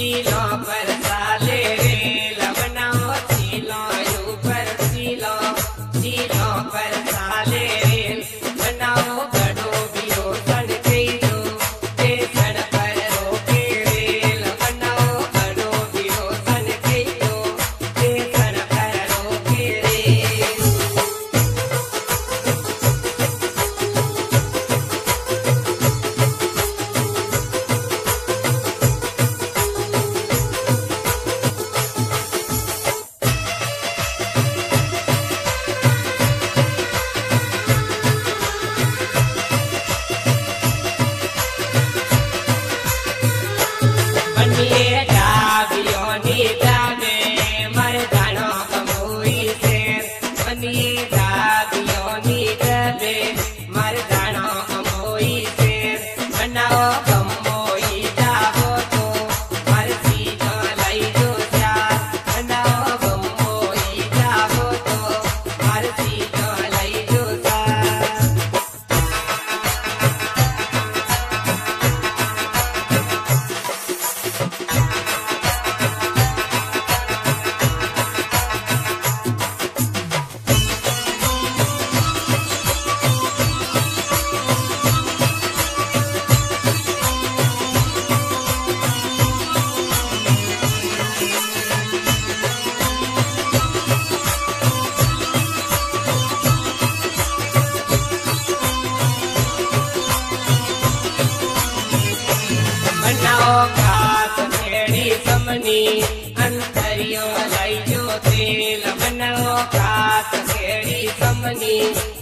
चीलो पर साले रेल बनाओ चीलो ऊपर चीलो चीलो पर साले रेल बनाओ गड़ो बियो सड़ गईलो स्टेशन पर रोके रेल बनाओ गड़ो बियो सड़ गईलो स्टेशन पर रोके रेल। बनिए डाबियों नी डाबे मर्दानो कमोई से बनिए डाबियों नी डाबे मर्दानो कमोई से बनाओ कमोई जाओ तो मर्जी जो लाई जो चार बनाओ कमोई जाओ तो मर्जी जो लाई जो चार। बनाओ खास खेड़ी समनी अंतरियो लाई जो तेल बनाओ खास खेड़ी समनी